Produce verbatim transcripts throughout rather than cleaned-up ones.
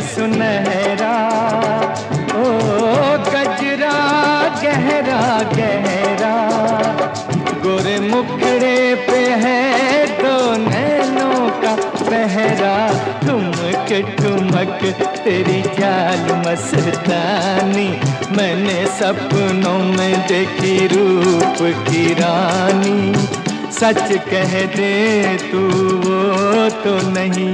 सुनहरा, ओ गजरा गहरा गहरा, गोरे मुखड़े पे है दो नैनों का पहरा। ठुमक ठुमक तेरी चाल मस्तानी, मैंने सपनों में देखी रूप की रानी। सच कह दे तू वो तो नहीं।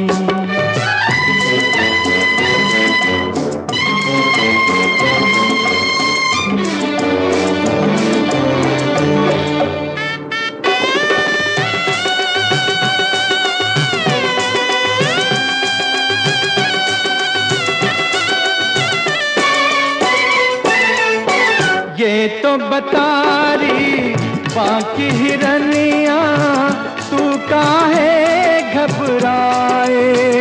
ये तो बता रही बाकी हिरनिया, तू काहे घबराए।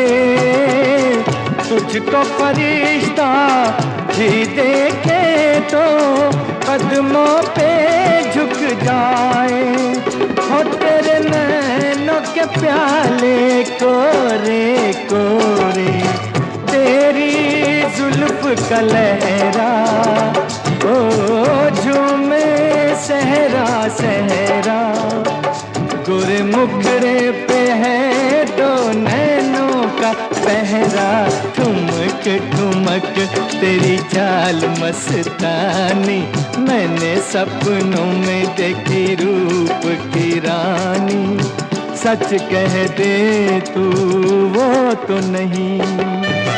तुझको फरिश्ता भी देखे तो कदमों पे झुक जाए। हो तेरे नैनों के प्याले कोरे कोरे, तेरी जुल्फ का लहरा, ओ झूमे सहरा सहरा, गोरे मुखड़े पे है दो नैनों का पहरा। ठुमक ठुमक तेरी चाल मस्तानी, मैंने सपनों में देखी रूप की रानी। सच कह दे तू वो तो नहीं।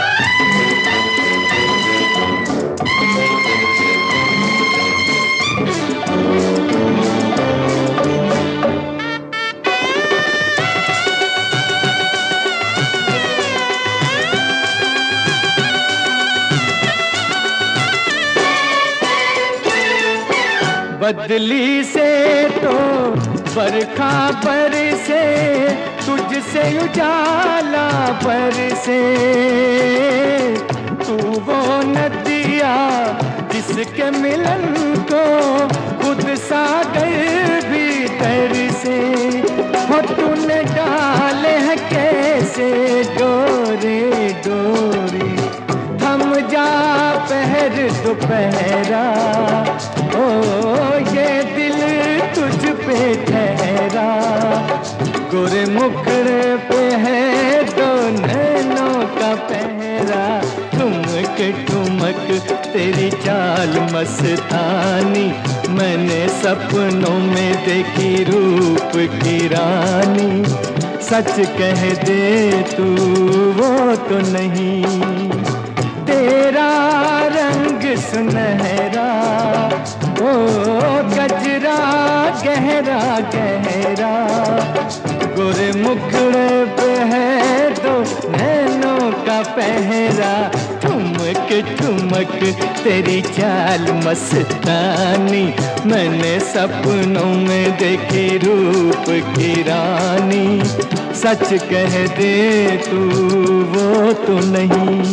बदली से तो बरखा बरसे, तुझसे उजाला बरसे। तू वो नदिया जिसके मिलन को खुद सागर भी तरसे। हो तूने डाले हैं कैसे डोरे डोरे, थम जा पहर दोपहरा। ओ ये दिल तुझ पे ठहरा, गोरे मुखड़े पे है दो नैनों का पहरा। ठुमक ठुमक तेरी चाल मस्तानी, मैंने सपनों में देखी रूप की रानी। सच कह दे तू वो तो नहीं। तेरा रंग सुनहरा, ओ गजरा गहरा गहरा, गोरे मुखड़े पे है दो नैनों का पहरा। ठुमक ठुमक तेरी चाल मस्तानी, मैंने सपनों में देखी रूप की रानी। सच कह दे तू वो तो नहीं।